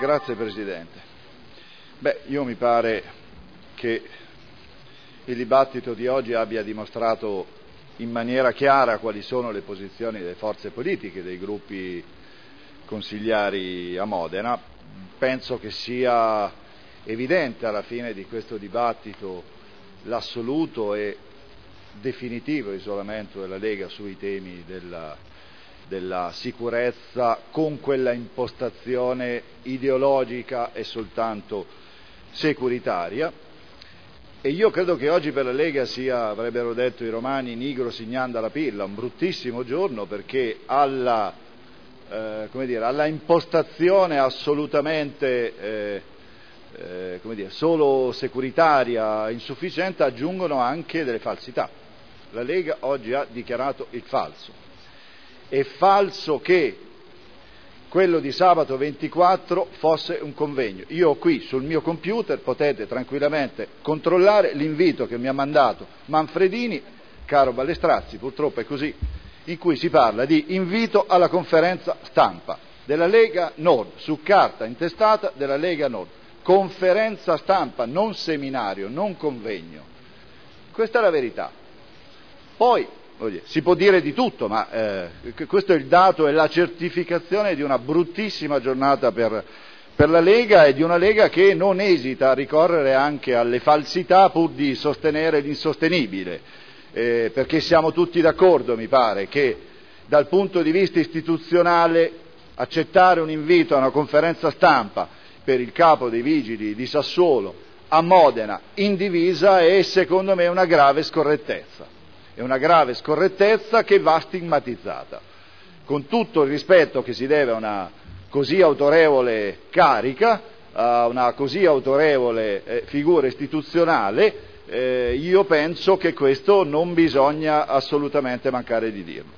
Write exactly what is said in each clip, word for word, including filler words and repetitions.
Grazie Presidente. Beh, io mi pare che il dibattito di oggi abbia dimostrato in maniera chiara quali sono le posizioni delle forze politiche, dei gruppi consigliari a Modena. Penso che sia evidente alla fine di questo dibattito l'assoluto e definitivo isolamento della Lega sui temi della, della sicurezza, con quella impostazione ideologica e soltanto securitaria. E io credo che oggi per la Lega sia, avrebbero detto i romani, nigro signanda la pilla, un bruttissimo giorno, perché alla, eh, come dire, alla impostazione assolutamente eh, eh, come dire, solo securitaria insufficiente aggiungono anche delle falsità. La Lega oggi ha dichiarato il falso. È falso che quello di sabato ventiquattro fosse un convegno. Io ho qui sul mio computer, potete tranquillamente controllare l'invito che mi ha mandato Manfredini, caro Ballestrazzi, purtroppo è così, in cui si parla di invito alla conferenza stampa della Lega Nord, su carta intestata della Lega Nord. Conferenza stampa, non seminario, non convegno. Questa è la verità. Poi si può dire di tutto, ma eh, questo è il dato, è la certificazione di una bruttissima giornata per, per la Lega, e di una Lega che non esita a ricorrere anche alle falsità pur di sostenere l'insostenibile, eh, perché siamo tutti d'accordo, mi pare, che dal punto di vista istituzionale accettare un invito a una conferenza stampa per il capo dei Vigili di Sassuolo a Modena in divisa è, secondo me, una grave scorrettezza. È una grave scorrettezza che va stigmatizzata, con tutto il rispetto che si deve a una così autorevole carica, a una così autorevole eh, figura istituzionale. Eh, io penso che questo non bisogna assolutamente mancare di dirlo.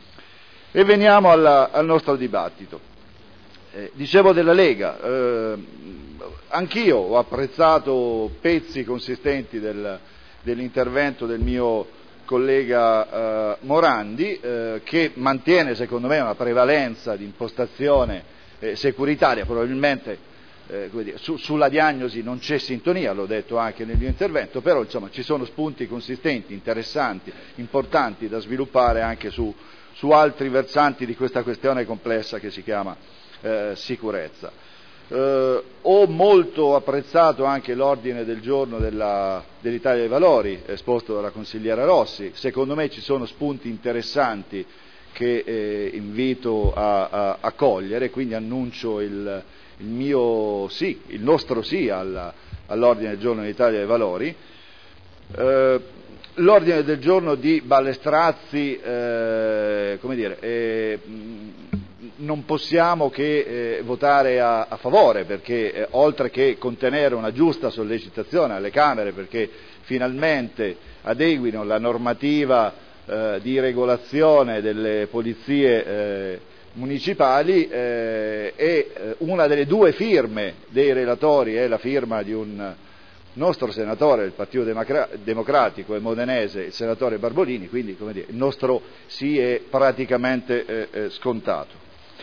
E veniamo alla, al nostro dibattito. Eh, dicevo della Lega, eh, anch'io ho apprezzato pezzi consistenti del, dell'intervento del mio collega eh, Morandi, eh, che mantiene secondo me una prevalenza di impostazione eh, securitaria. Probabilmente eh, come dire, su, sulla diagnosi non c'è sintonia, l'ho detto anche nel mio intervento, però insomma ci sono spunti consistenti, interessanti, importanti da sviluppare anche su, su altri versanti di questa questione complessa che si chiama eh, sicurezza. Eh, ho molto apprezzato anche l'ordine del giorno della, dell'Italia dei Valori esposto dalla consigliera Rossi. Secondo me ci sono spunti interessanti che eh, invito a, a, a cogliere, quindi annuncio il, il mio sì, il nostro sì alla, all'ordine del giorno dell'Italia dei Valori. Eh, l'ordine del giorno di Ballestrazzi, eh, come dire, è, non possiamo che eh, votare a, a favore, perché eh, oltre che contenere una giusta sollecitazione alle Camere perché finalmente adeguino la normativa eh, di regolazione delle polizie eh, municipali, eh, e eh, una delle due firme dei relatori è la firma di un nostro senatore del Partito Democratico e modenese, il senatore Barbolini, quindi come dire, il nostro sì è praticamente eh, eh, scontato.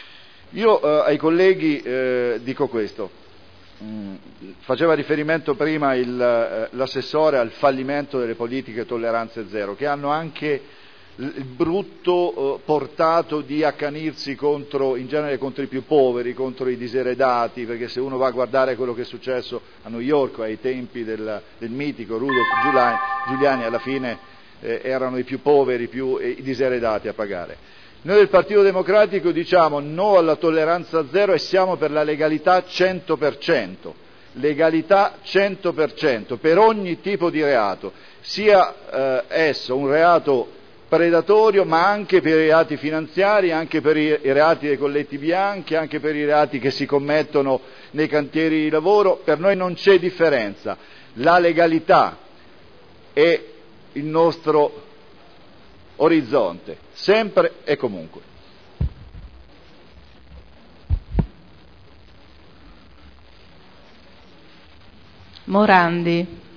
Io eh, ai colleghi eh, dico questo, mm, faceva riferimento prima il, eh, l'assessore al fallimento delle politiche tolleranze zero, che hanno anche il brutto eh, portato di accanirsi contro, in genere contro i più poveri, contro i diseredati, perché se uno va a guardare quello che è successo a New York ai tempi del, del mitico Rudolph Giuliani, Giuliani alla fine eh, erano i più poveri, più, eh, i diseredati a pagare. Noi del Partito Democratico diciamo no alla tolleranza zero e siamo per la legalità cento per cento, legalità cento per cento per ogni tipo di reato, sia eh, esso un reato predatorio, ma anche per i reati finanziari, anche per i reati dei colletti bianchi, anche per i reati che si commettono nei cantieri di lavoro. Per noi non c'è differenza, la legalità è il nostro orizzonte, sempre e comunque. Morandi.